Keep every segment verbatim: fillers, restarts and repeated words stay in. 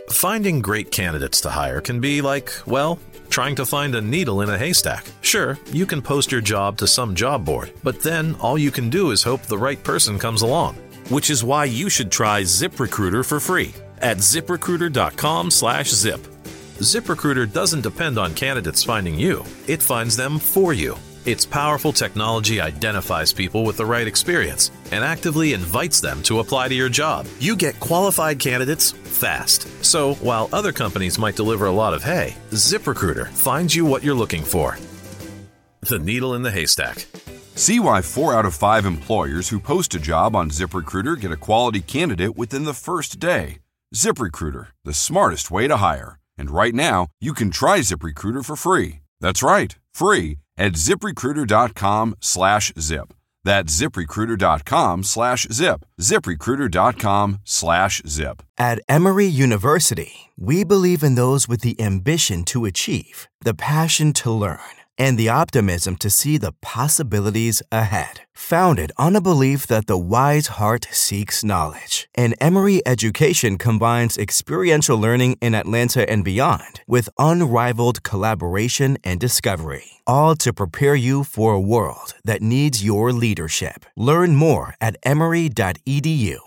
Finding great candidates to hire can be like, well, trying to find a needle in a haystack. Sure, you can post your job to some job board, but then all you can do is hope the right person comes along. Which is why you should try ZipRecruiter for free at ZipRecruiter.com slash zip. ZipRecruiter doesn't depend on candidates finding you. It finds them for you. Its powerful technology identifies people with the right experience and actively invites them to apply to your job. You get qualified candidates fast. So while other companies might deliver a lot of hay, ZipRecruiter finds you what you're looking for. The needle in the haystack. See why four out of five employers who post a job on ZipRecruiter get a quality candidate within the first day. ZipRecruiter, the smartest way to hire. And right now, you can try ZipRecruiter for free. That's right, free at ZipRecruiter.com slash zip. That's ZipRecruiter.com slash zip. ZipRecruiter.com slash zip. At Emory University, we believe in those with the ambition to achieve, the passion to learn, and the optimism to see the possibilities ahead. Founded on a belief that the wise heart seeks knowledge, and Emory education combines experiential learning in Atlanta and beyond with unrivaled collaboration and discovery, all to prepare you for a world that needs your leadership. Learn more at emory dot e d u.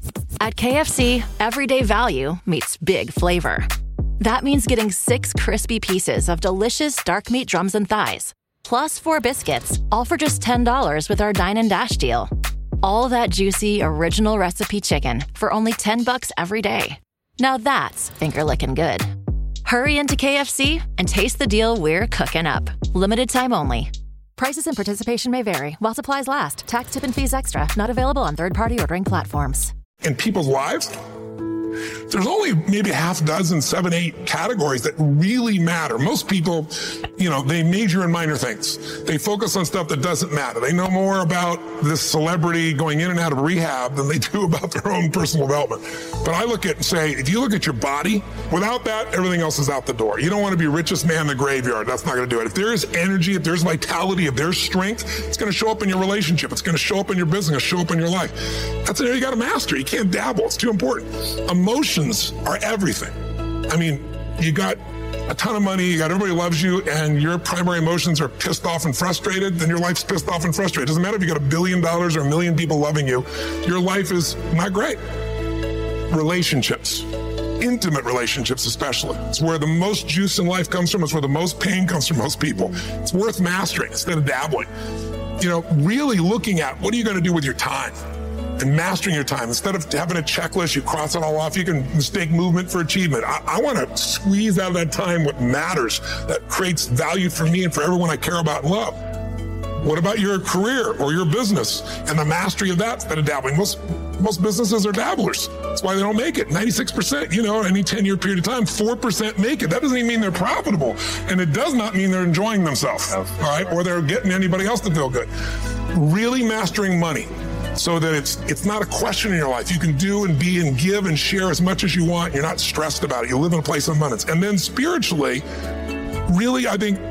At K F C, everyday value meets big flavor. That means getting six crispy pieces of delicious dark meat drums and thighs, plus four biscuits, all for just ten dollars with our Dine and Dash deal. All that juicy, original recipe chicken for only ten bucks every day. Now that's finger-licking good. Hurry into K F C and taste the deal we're cooking up. Limited time only. Prices and participation may vary while supplies last. Tax, tip, and fees extra. Not available on third-party ordering platforms. In people's lives, there's only maybe a half dozen, seven, eight categories that really matter. Most people, you know, they major in minor things. They focus on stuff that doesn't matter. They know more about this celebrity going in and out of rehab than they do about their own personal development. But I look at and say, if you look at your body, without that, everything else is out the door. You don't want to be richest man in the graveyard. That's not going to do it. If there is energy, if there's vitality, if there's strength, it's going to show up in your relationship. It's going to show up in your business, show up in your life. That's an area you got to master. You can't dabble. It's too important. Emotions are everything. I mean, you got a ton of money, you got everybody loves you, and your primary emotions are pissed off and frustrated, then your life's pissed off and frustrated. It doesn't matter if you got a billion dollars or a million people loving you, your life is not great. Relationships, intimate relationships especially. It's where the most juice in life comes from. It's where the most pain comes from most people. It's worth mastering instead of dabbling. You know, really looking at what are you going to do with your time? And mastering your time. Instead of having a checklist, you cross it all off. You can mistake movement for achievement. I, I want to squeeze out of that time what matters, that creates value for me and for everyone I care about and love. What about your career or your business and the mastery of that instead of dabbling? Most, most businesses are dabblers. That's why they don't make it. ninety-six percent, you know, any ten-year period of time, four percent make it. That doesn't even mean they're profitable. And it does not mean they're enjoying themselves, all right? Or they're getting anybody else to feel good. Really mastering money, so that it's it's not a question in your life. You can do and be and give and share as much as you want. You're not stressed about it. You live in a place of abundance. And then spiritually, really, I think,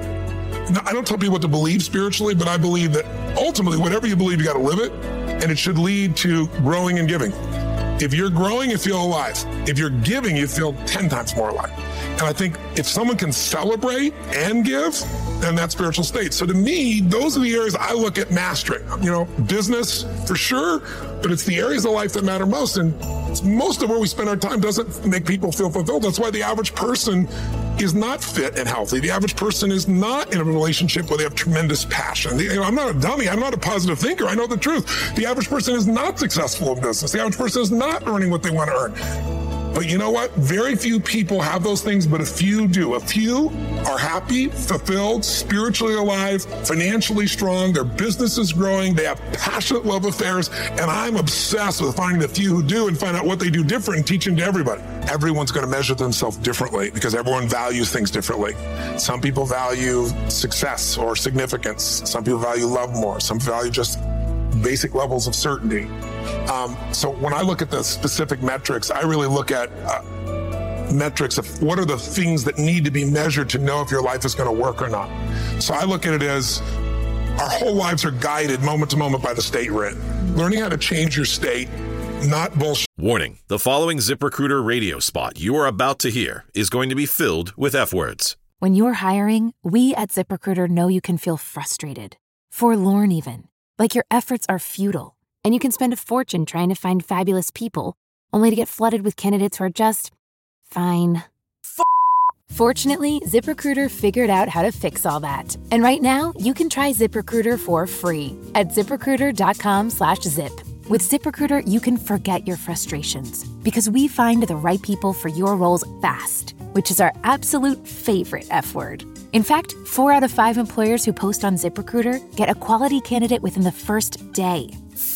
I don't tell people what to believe spiritually, but I believe that ultimately, whatever you believe, you got to live it, and it should lead to growing and giving. If you're growing, you feel alive. If you're giving, you feel ten times more alive. And I think if someone can celebrate and give, then that's spiritual state. So to me, those are the areas I look at mastering. You know, business for sure, but it's the areas of life that matter most. And most of where we spend our time doesn't make people feel fulfilled. That's why the average person is not fit and healthy. The average person is not in a relationship where they have tremendous passion. You know, I'm not a dummy. I'm not a positive thinker. I know the truth. The average person is not successful in business. The average person is not earning what they want to earn. But you know what? Very few people have those things, but a few do. A few are happy, fulfilled, spiritually alive, financially strong. Their business is growing. They have passionate love affairs. And I'm obsessed with finding the few who do and find out what they do different and teach them to everybody. Everyone's going to measure themselves differently because everyone values things differently. Some people value success or significance. Some people value love more. Some value just basic levels of certainty. Um, so when I look at the specific metrics, I really look at uh, metrics of what are the things that need to be measured to know if your life is going to work or not. So I look at it as our whole lives are guided moment to moment by the state we're in. Learning how to change your state, not bullshit. Warning, the following ZipRecruiter radio spot you are about to hear is going to be filled with F-words. When you're hiring, we at ZipRecruiter know you can feel frustrated, forlorn even, like your efforts are futile, and you can spend a fortune trying to find fabulous people, only to get flooded with candidates who are just fine. F- Fortunately, ZipRecruiter figured out how to fix all that. And right now, you can try ZipRecruiter for free at ZipRecruiter.com slash zip. With ZipRecruiter, you can forget your frustrations because we find the right people for your roles fast, which is our absolute favorite F word. In fact, four out of five employers who post on ZipRecruiter get a quality candidate within the first day.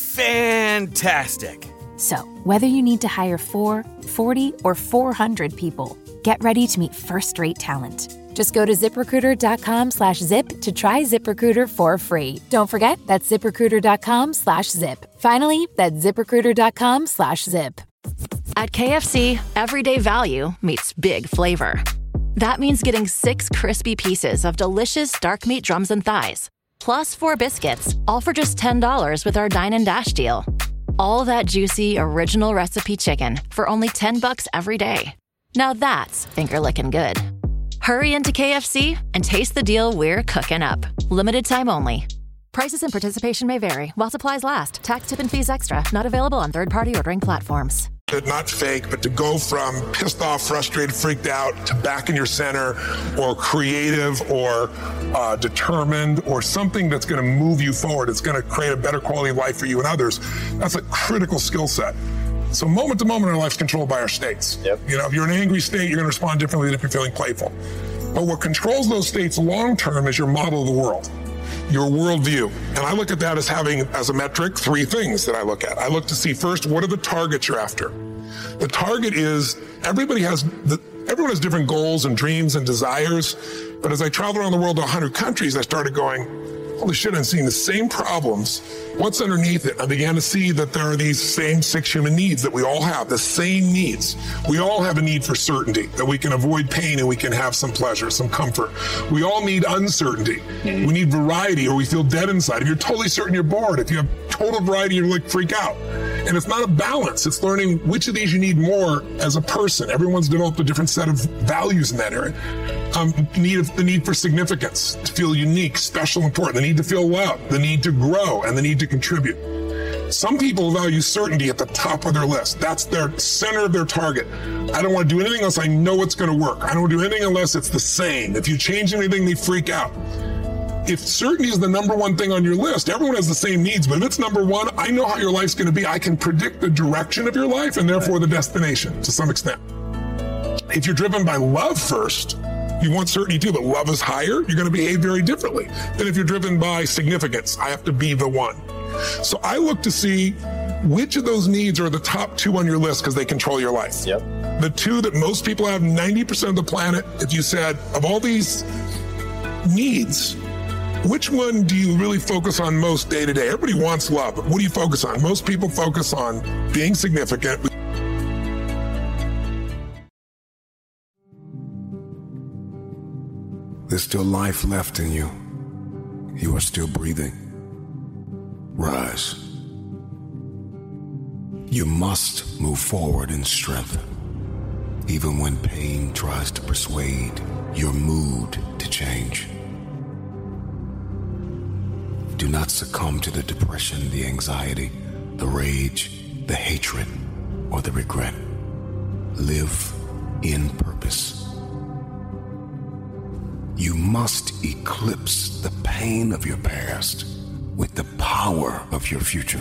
Fantastic. So, whether you need to hire four, forty, or four hundred people, get ready to meet first-rate talent. Just go to ZipRecruiter.com slash zip to try ZipRecruiter for free. Don't forget, that's ZipRecruiter.com slash zip. Finally, that's ZipRecruiter.com slash zip. At K F C, everyday value meets big flavor. That means getting six crispy pieces of delicious dark meat drums and thighs, plus four biscuits, all for just ten dollars with our Dine and Dash deal. All that juicy, original recipe chicken for only ten bucks every day. Now that's finger-licking good. Hurry into K F C and taste the deal we're cooking up. Limited time only. Prices and participation may vary while supplies last. Tax, tip, and fees extra. Not available on third-party ordering platforms. Not fake, but to go from pissed off, frustrated, freaked out to back in your center or creative or uh, determined or something that's going to move you forward. It's going to create a better quality of life for you and others. That's a critical skill set. So moment to moment, our life's controlled by our states. Yep. You know, if you're in an angry state, you're going to respond differently than if you're feeling playful. But what controls those states long term is your model of the world, your worldview. And I look at that as having, as a metric, three things that I look at. I look to see first, what are the targets you're after? The target is, everybody has, the, everyone has different goals and dreams and desires. But as I traveled around the world to one hundred countries, I started going, holy shit, I'm seeing the same problems. What's underneath it? I began to see that there are these same six human needs that we all have, the same needs. We all have a need for certainty, that we can avoid pain and we can have some pleasure, some comfort. We all need uncertainty. We need variety or we feel dead inside. If you're totally certain, you're bored. If you have total variety, you're like freak out. And it's not a balance. It's learning which of these you need more as a person. Everyone's developed a different set of values in that area. Um, need of, the need for significance, to feel unique, special, important, the need to feel loved, the need to grow, and the need to contribute. Some people value certainty at the top of their list. That's their center of their target. I don't want to do anything unless I know it's going to work. I don't want to do anything unless it's the same. If you change anything, they freak out. If certainty is the number one thing on your list, everyone has the same needs, but if it's number one, I know how your life's going to be. I can predict the direction of your life and therefore the destination to some extent. If you're driven by love first, you want certainty too, but love is higher, you're going to behave very differently than if you're driven by significance. I have to be the one. So I look to see which of those needs are the top two on your list because they control your life. Yep. The two that most people have, ninety percent of the planet, if you said, of all these needs, which one do you really focus on most day to day? Everybody wants love, but what do you focus on? Most people focus on being significant. There's still life left in you. You are still breathing. Rise. You must move forward in strength, even when pain tries to persuade your mood to change. Do not succumb to the depression, the anxiety, the rage, the hatred, or the regret. Live in purpose. You must eclipse the pain of your past with the power of your future.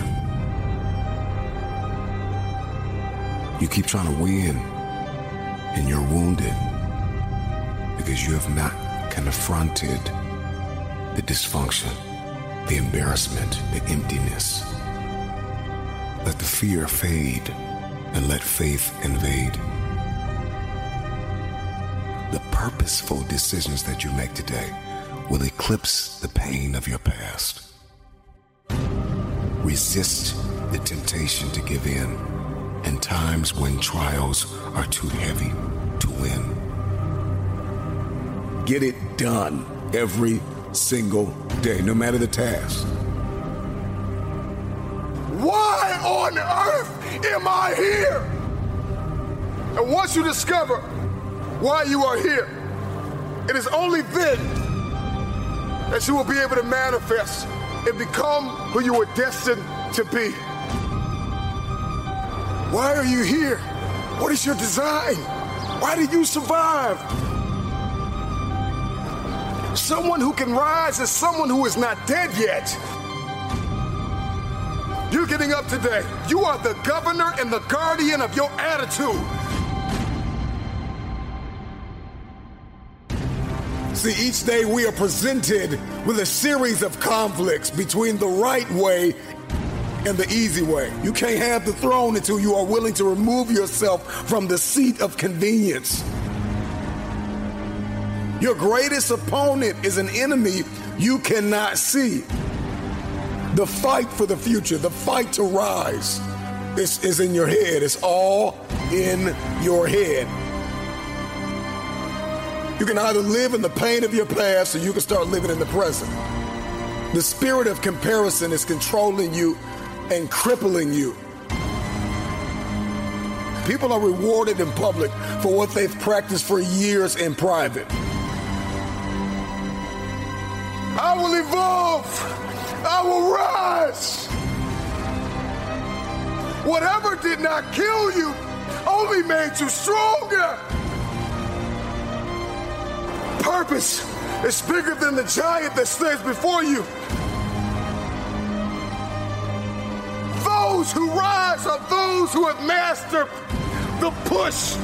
You keep trying to win, and you're wounded because you have not confronted the dysfunction, the embarrassment, the emptiness. Let the fear fade and let faith invade. The purposeful decisions that you make today will eclipse the pain of your past. Resist the temptation to give in in times when trials are too heavy to win. Get it done every single day, no matter the task. why on earth am I here? And once you discover why you are here, it is only then that you will be able to manifest and become who you were destined to be. Why are you here? What is your design? Why did you survive? Someone who can rise is someone who is not dead yet. You're getting up today. You are the governor and the guardian of your attitude. See, each day we are presented with a series of conflicts between the right way and the easy way. You can't have the throne until you are willing to remove yourself from the seat of convenience. Your greatest opponent is an enemy you cannot see. The fight for the future, the fight to rise, is, is in your head. It's all in your head. You can either live in the pain of your past or you can start living in the present. The spirit of comparison is controlling you and crippling you. People are rewarded in public for what they've practiced for years in private. I will evolve. I will rise. Whatever did not kill you only made you stronger. Purpose is bigger than the giant that stands before you. Those who rise are those who have mastered the push.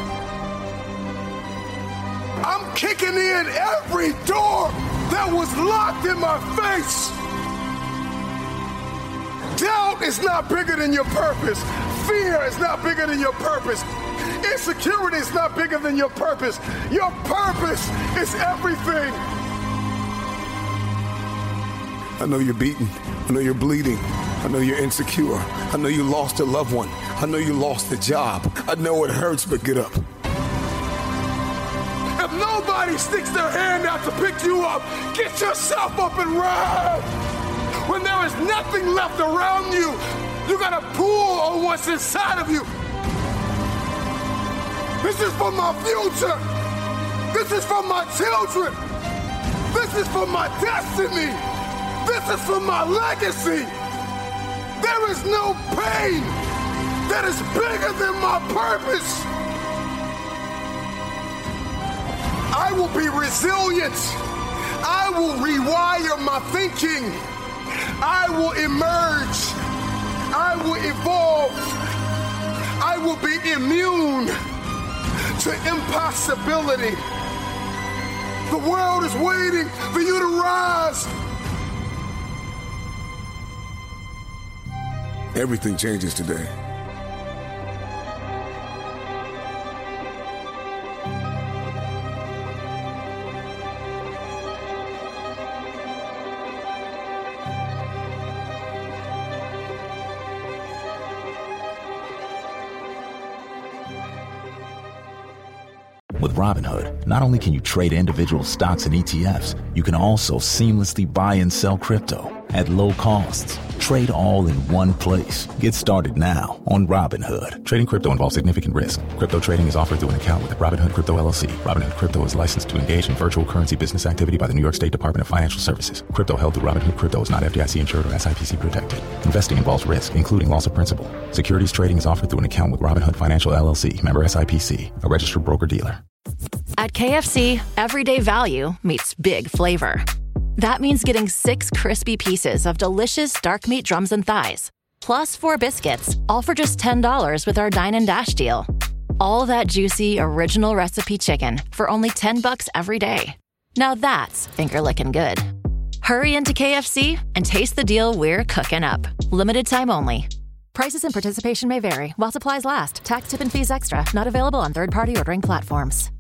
I'm kicking in every door that was locked in my face. Doubt is not bigger than your purpose. Fear is not bigger than your purpose. Insecurity is not bigger than your purpose. Your purpose is everything. I know you're beaten. I know you're bleeding. I know you're insecure. I know you lost a loved one. I know you lost a job. I know it hurts, but get up. If nobody sticks their hand out to pick you up, get yourself up and ride. When there is nothing left around you, you gotta pull on what's inside of you. This is for my future. This is for my children. This is for my destiny. This is for my legacy. There is no pain that is bigger than my purpose. I will be resilient. I will rewire my thinking. I will emerge. I will evolve. I will be immune to impossibility. The world is waiting for you to rise. Everything changes today. With Robinhood, not only can you trade individual stocks and E T Fs, you can also seamlessly buy and sell crypto at low costs. Trade all in one place. Get started now on Robinhood. Trading crypto involves significant risk. Crypto trading is offered through an account with Robinhood Crypto L L C. Robinhood Crypto is licensed to engage in virtual currency business activity by the New York State Department of Financial Services. Crypto held through Robinhood Crypto is not F D I C insured or S I P C protected. Investing involves risk, including loss of principal. Securities trading is offered through an account with Robinhood Financial L L C, member S I P C, a registered broker-dealer. At K F C, everyday value meets big flavor. That means getting six crispy pieces of delicious dark meat drums and thighs, plus four biscuits, all for just ten dollars with our Dine and Dash deal. All that juicy, original recipe chicken for only ten bucks every day. Now that's finger-licking good. Hurry into K F C and taste the deal we're cooking up. Limited time only. Prices and participation may vary while supplies last. Tax, tip, and fees extra. Not available on third-party ordering platforms.